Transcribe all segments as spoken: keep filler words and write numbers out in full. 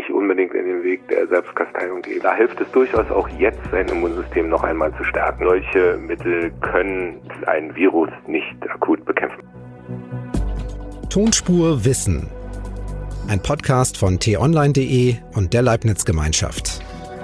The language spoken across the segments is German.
nicht unbedingt in den Weg der Selbstkasteiung gehen. Da hilft es durchaus auch jetzt, sein Immunsystem noch einmal zu stärken. Solche Mittel können ein Virus nicht akut bekämpfen. Tonspur Wissen. Ein Podcast von t online punkt de und der Leibniz Gemeinschaft.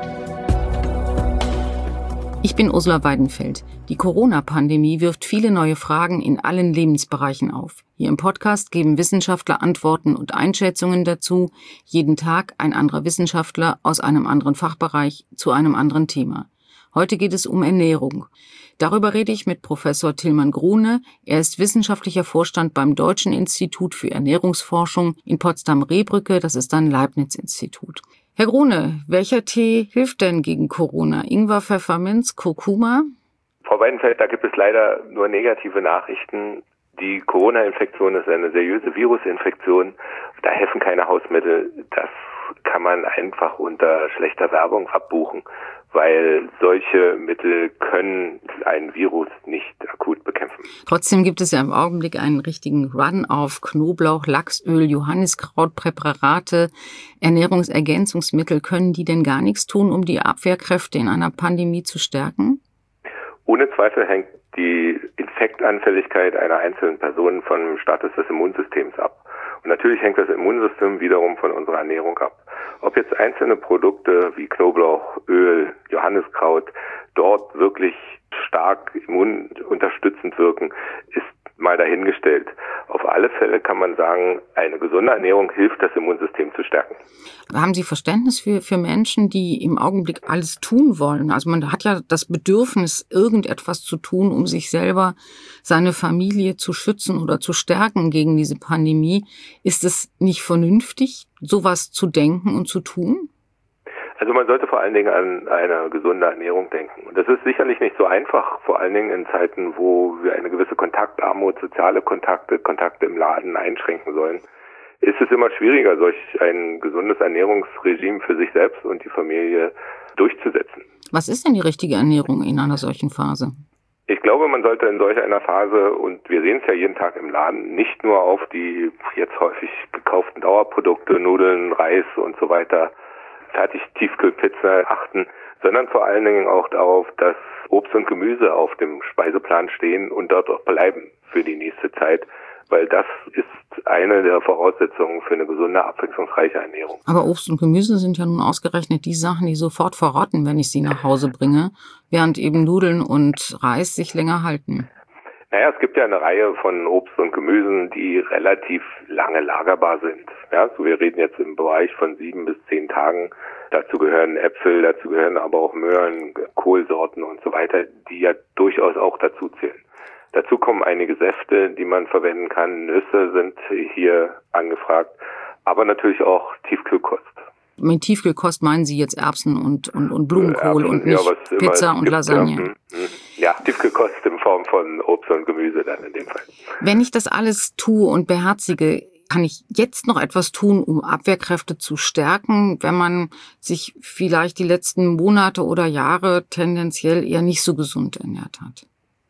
Ich bin Ursula Weidenfeld. Die Corona-Pandemie wirft viele neue Fragen in allen Lebensbereichen auf. Hier im Podcast geben Wissenschaftler Antworten und Einschätzungen dazu. Jeden Tag ein anderer Wissenschaftler aus einem anderen Fachbereich zu einem anderen Thema. Heute geht es um Ernährung. Darüber rede ich mit Professor Tilman Grune. Er ist wissenschaftlicher Vorstand beim Deutschen Institut für Ernährungsforschung in Potsdam-Rehbrücke. Das ist ein Leibniz-Institut. Herr Grune, welcher Tee hilft denn gegen Corona? Ingwer, Pfefferminz, Kurkuma? Frau Weidenfeld, da gibt es leider nur negative Nachrichten. Die Corona-Infektion ist eine seriöse Virusinfektion. Da helfen keine Hausmittel. Das kann man einfach unter schlechter Werbung abbuchen, weil solche Mittel können ein Virus nicht akut bekämpfen. Trotzdem gibt es ja im Augenblick einen richtigen Run auf Knoblauch, Lachsöl, Johanniskrautpräparate, Ernährungsergänzungsmittel. Können die denn gar nichts tun, um die Abwehrkräfte in einer Pandemie zu stärken? Ohne Zweifel hängt die Infektanfälligkeit einer einzelnen Person vom Status des Immunsystems ab. Und natürlich hängt das Immunsystem wiederum von unserer Ernährung ab. Ob jetzt einzelne Produkte wie Knoblauch, Öl, Johanniskraut dort wirklich stark immununterstützend wirken, ist mal dahingestellt. Auf alle Fälle kann man sagen, eine gesunde Ernährung hilft, das Immunsystem zu stärken. Haben Sie Verständnis für, für Menschen, die im Augenblick alles tun wollen? Also man hat ja das Bedürfnis, irgendetwas zu tun, um sich selber, seine Familie zu schützen oder zu stärken gegen diese Pandemie. Ist es nicht vernünftig, sowas zu denken und zu tun? Also man sollte vor allen Dingen an eine gesunde Ernährung denken. Und das ist sicherlich nicht so einfach, vor allen Dingen in Zeiten, wo wir eine gewisse Kontaktarmut, soziale Kontakte, Kontakte im Laden einschränken sollen. Ist es immer schwieriger, solch ein gesundes Ernährungsregime für sich selbst und die Familie durchzusetzen. Was ist denn die richtige Ernährung in einer solchen Phase? Ich glaube, man sollte in solch einer Phase, und wir sehen es ja jeden Tag im Laden, nicht nur auf die jetzt häufig gekauften Dauerprodukte, Nudeln, Reis und so weiter, Fertig-Tiefkühlpizza achten, sondern vor allen Dingen auch darauf, dass Obst und Gemüse auf dem Speiseplan stehen und dort auch bleiben für die nächste Zeit, weil das ist eine der Voraussetzungen für eine gesunde, abwechslungsreiche Ernährung. Aber Obst und Gemüse sind ja nun ausgerechnet die Sachen, die sofort verrotten, wenn ich sie nach Hause bringe, während eben Nudeln und Reis sich länger halten. Naja, es gibt ja eine Reihe von Obst und Gemüsen, die relativ lange lagerbar sind. Ja, so wir reden jetzt im Bereich von sieben bis zehn Tagen. Dazu gehören Äpfel, dazu gehören aber auch Möhren, Kohlsorten und so weiter, die ja durchaus auch dazu zählen. Dazu kommen einige Säfte, die man verwenden kann. Nüsse sind hier angefragt, aber natürlich auch Tiefkühlkost. Mit Tiefkühlkost meinen Sie jetzt Erbsen und, und, und Blumenkohl Erbsen, und nicht ja, Pizza und gibt, Lasagne? Ja, ja, Tiefkühlkost in Form von Obst und Gemüse dann in dem Fall. Wenn ich das alles tue und beherzige, kann ich jetzt noch etwas tun, um Abwehrkräfte zu stärken, wenn man sich vielleicht die letzten Monate oder Jahre tendenziell eher nicht so gesund ernährt hat?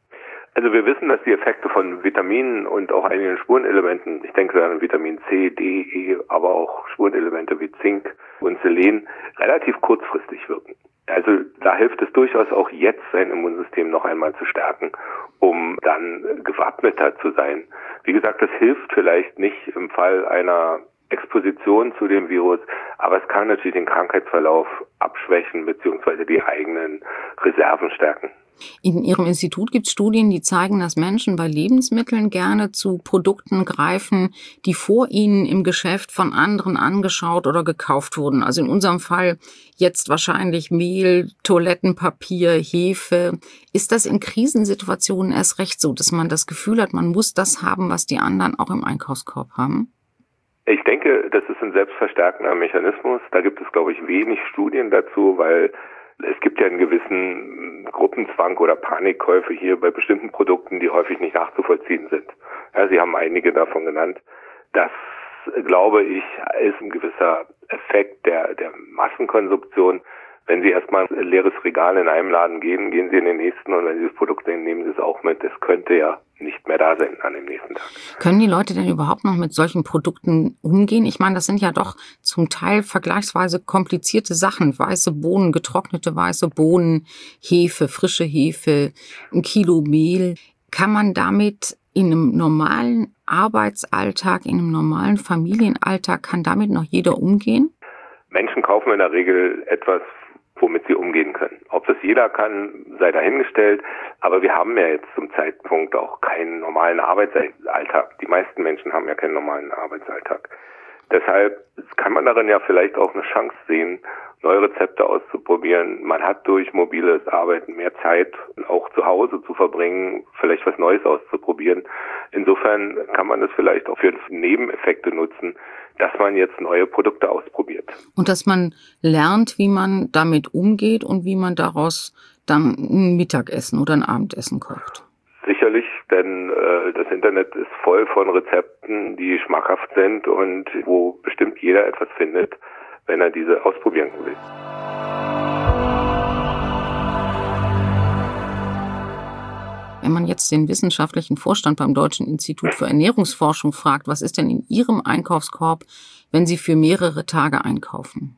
Also wir wissen, dass die Effekte von Vitaminen und auch einigen Spurenelementen, ich denke an Vitamin C, D, E, aber auch Spurenelemente wie Zink und Selen, relativ kurzfristig wirken. Also da hilft es durchaus auch jetzt, sein Immunsystem noch einmal zu stärken, um dann gewappneter zu sein. Wie gesagt, das hilft vielleicht nicht im Fall einer Exposition zu dem Virus, aber es kann natürlich den Krankheitsverlauf abschwächen bzw. die eigenen Reserven stärken. In Ihrem Institut gibt es Studien, die zeigen, dass Menschen bei Lebensmitteln gerne zu Produkten greifen, die vor ihnen im Geschäft von anderen angeschaut oder gekauft wurden. Also in unserem Fall jetzt wahrscheinlich Mehl, Toilettenpapier, Hefe. Ist das in Krisensituationen erst recht so, dass man das Gefühl hat, man muss das haben, was die anderen auch im Einkaufskorb haben? Ich denke, das ist ein selbstverstärkender Mechanismus. Da gibt es, glaube ich, wenig Studien dazu, weil es gibt ja einen gewissen Gruppenzwang oder Panikkäufe hier bei bestimmten Produkten, die häufig nicht nachzuvollziehen sind. Ja, Sie haben einige davon genannt. Das, glaube ich, ist ein gewisser Effekt der, der Massenkonsumption. Wenn Sie erstmal ein leeres Regal in einem Laden gehen, gehen Sie in den nächsten und wenn Sie das Produkt sehen, nehmen Sie es auch mit. Es könnte ja nicht mehr da sein an dem nächsten Tag. Können die Leute denn überhaupt noch mit solchen Produkten umgehen? Ich meine, das sind ja doch zum Teil vergleichsweise komplizierte Sachen. Weiße Bohnen, getrocknete weiße Bohnen, Hefe, frische Hefe, ein Kilo Mehl. Kann man damit in einem normalen Arbeitsalltag, in einem normalen Familienalltag, kann damit noch jeder umgehen? Menschen kaufen in der Regel etwas, womit sie umgehen können. Ob das jeder kann, sei dahingestellt. Aber wir haben ja jetzt zum Zeitpunkt auch keinen normalen Arbeitsalltag. Die meisten Menschen haben ja keinen normalen Arbeitsalltag. Deshalb kann man darin ja vielleicht auch eine Chance sehen, neue Rezepte auszuprobieren. Man hat durch mobiles Arbeiten mehr Zeit, auch zu Hause zu verbringen, vielleicht was Neues auszuprobieren. Insofern kann man das vielleicht auch für Nebeneffekte nutzen, dass man jetzt neue Produkte ausprobiert. Und dass man lernt, wie man damit umgeht und wie man daraus dann ein Mittagessen oder ein Abendessen kocht. Sicherlich, denn äh, das Internet ist voll von Rezepten, die schmackhaft sind und wo bestimmt jeder etwas findet, wenn er diese ausprobieren will. Wenn man jetzt den wissenschaftlichen Vorstand beim Deutschen Institut für Ernährungsforschung fragt, was ist denn in Ihrem Einkaufskorb, wenn Sie für mehrere Tage einkaufen?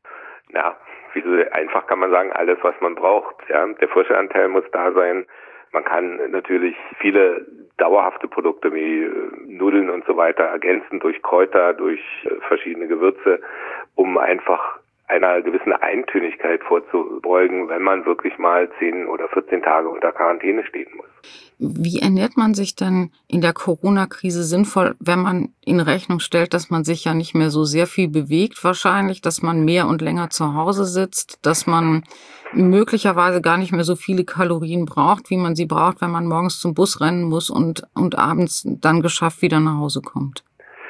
Na, wie so einfach kann man sagen, alles, was man braucht. Ja, der frische Anteil muss da sein. Man kann natürlich viele dauerhafte Produkte wie Nudeln und so weiter ergänzen durch Kräuter, durch verschiedene Gewürze, um einfach einer gewissen Eintönigkeit vorzubeugen, wenn man wirklich mal zehn oder vierzehn Tage unter Quarantäne stehen muss. Wie ernährt man sich denn in der Corona-Krise sinnvoll, wenn man in Rechnung stellt, dass man sich ja nicht mehr so sehr viel bewegt wahrscheinlich, dass man mehr und länger zu Hause sitzt, dass man möglicherweise gar nicht mehr so viele Kalorien braucht, wie man sie braucht, wenn man morgens zum Bus rennen muss und, und abends dann geschafft wieder nach Hause kommt?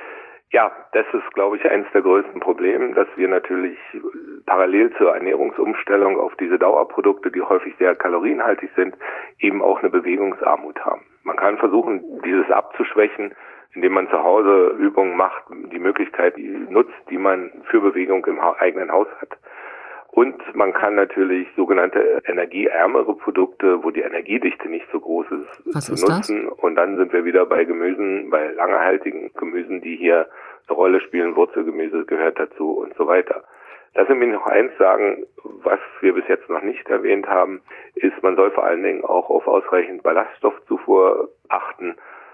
Ja, das ist, glaube ich, eines der größten Probleme, dass wir natürlich parallel zur Ernährungsumstellung auf diese Dauerprodukte, die häufig sehr kalorienhaltig sind, eben auch eine Bewegungsarmut haben. Man kann versuchen, dieses abzuschwächen, indem man zu Hause Übungen macht, die Möglichkeit nutzt, die man für Bewegung im eigenen Haus hat. Und man kann natürlich sogenannte energieärmere Produkte, wo die Energiedichte nicht so groß ist, Was zu ist nutzen. Das? Und dann sind wir wieder bei Gemüsen, bei langehaltigen Gemüsen, die hier eine Rolle spielen. Wurzelgemüse gehört dazu und so weiter. Lassen Sie mich noch eins sagen, was wir bis jetzt noch nicht erwähnt haben, ist, man soll vor allen Dingen auch auf ausreichend Ballaststoffzufuhr achten.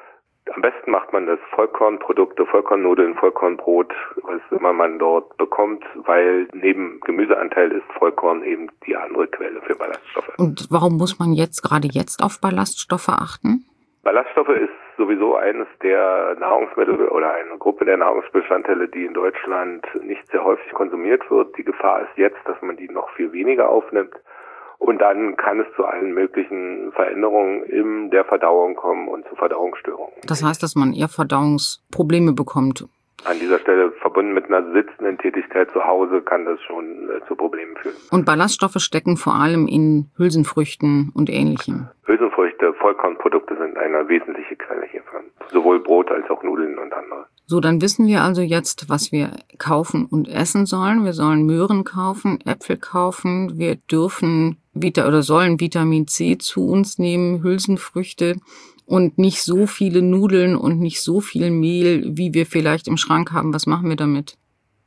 Am besten macht man das Vollkornprodukte, Vollkornnudeln, Vollkornbrot, was immer man dort bekommt, weil neben Gemüseanteil ist Vollkorn eben die andere Quelle für Ballaststoffe. Und warum muss man jetzt gerade jetzt auf Ballaststoffe achten? Ballaststoffe ist sowieso eines der Nahrungsmittel oder eine Gruppe der Nahrungsbestandteile, die in Deutschland nicht sehr häufig konsumiert wird. Die Gefahr ist jetzt, dass man die noch viel weniger aufnimmt. Und dann kann es zu allen möglichen Veränderungen in der Verdauung kommen und zu Verdauungsstörungen. Das heißt, dass man eher Verdauungsprobleme bekommt. An dieser Stelle verbunden mit einer sitzenden Tätigkeit zu Hause kann das schon äh, zu Problemen führen. Und Ballaststoffe stecken vor allem in Hülsenfrüchten und Ähnlichem. Hülsenfrüchte, Vollkornprodukte sind eine wesentliche Quelle hiervon. Sowohl Brot als auch Nudeln und andere. So, dann wissen wir also jetzt, was wir kaufen und essen sollen. Wir sollen Möhren kaufen, Äpfel kaufen. Wir dürfen Vita- oder sollen Vitamin C zu uns nehmen, Hülsenfrüchte und nicht so viele Nudeln und nicht so viel Mehl, wie wir vielleicht im Schrank haben. Was machen wir damit?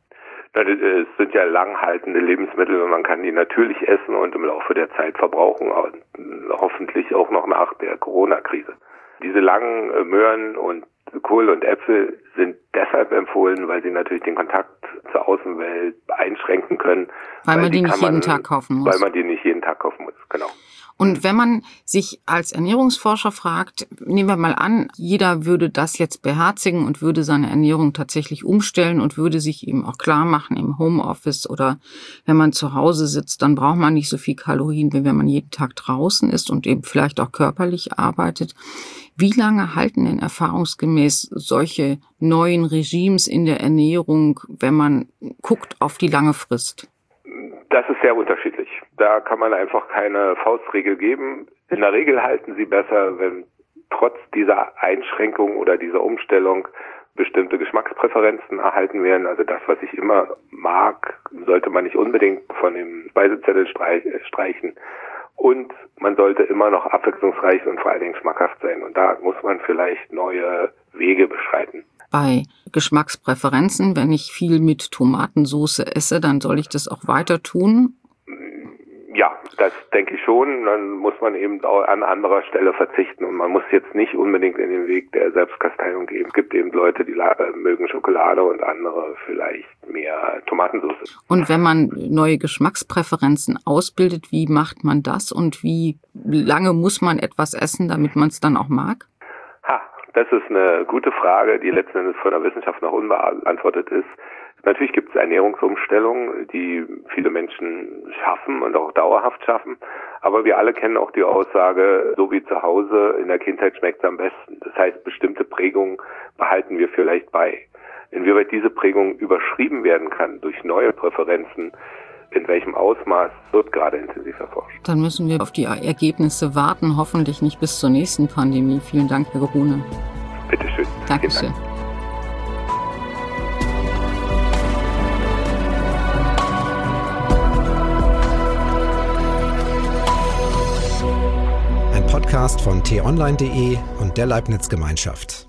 Es sind ja langhaltende Lebensmittel und man kann die natürlich essen und im Laufe der Zeit verbrauchen, hoffentlich auch noch nach der Corona-Krise. Diese langen Möhren und Kohl und Äpfel sind deshalb empfohlen, weil sie natürlich den Kontakt zur Außenwelt einschränken können. Weil, weil man die, die nicht man, jeden Tag kaufen muss. Weil man die nicht jeden Tag kaufen muss, genau. Und wenn man sich als Ernährungsforscher fragt, nehmen wir mal an, jeder würde das jetzt beherzigen und würde seine Ernährung tatsächlich umstellen und würde sich eben auch klar machen im Homeoffice oder wenn man zu Hause sitzt, dann braucht man nicht so viel Kalorien, wie wenn man jeden Tag draußen ist und eben vielleicht auch körperlich arbeitet. Wie lange halten denn erfahrungsgemäß solche neuen Regimes in der Ernährung, wenn man guckt auf die lange Frist? Das ist sehr unterschiedlich. Da kann man einfach keine Faustregel geben. In der Regel halten sie besser, wenn trotz dieser Einschränkung oder dieser Umstellung bestimmte Geschmackspräferenzen erhalten werden. Also das, was ich immer mag, sollte man nicht unbedingt von dem Speisezettel streichen. Und man sollte immer noch abwechslungsreich und vor allen Dingen schmackhaft sein. Und da muss man vielleicht neue Wege beschreiten. Bei Geschmackspräferenzen, wenn ich viel mit Tomatensauce esse, dann soll ich das auch weiter tun? Ja, das denke ich schon. Dann muss man eben auch an anderer Stelle verzichten. Und man muss jetzt nicht unbedingt in den Weg der Selbstkasteiung gehen. Es gibt eben Leute, die mögen Schokolade und andere vielleicht mehr Tomatensauce. Und wenn man neue Geschmackspräferenzen ausbildet, wie macht man das? Und wie lange muss man etwas essen, damit man es dann auch mag? Ha, das ist eine gute Frage, die letzten Endes von der Wissenschaft noch unbeantwortet ist. Natürlich gibt es Ernährungsumstellungen, die viele Menschen schaffen und auch dauerhaft schaffen. Aber wir alle kennen auch die Aussage, so wie zu Hause, in der Kindheit schmeckt es am besten. Das heißt, bestimmte Prägungen behalten wir vielleicht bei. Inwieweit diese Prägung überschrieben werden kann durch neue Präferenzen, in welchem Ausmaß, wird gerade intensiv erforscht. Dann müssen wir auf die Ergebnisse warten, hoffentlich nicht bis zur nächsten Pandemie. Vielen Dank, Herr Grune. Bitte schön. Dankeschön. Podcast von t online punkt de und der Leibniz Gemeinschaft.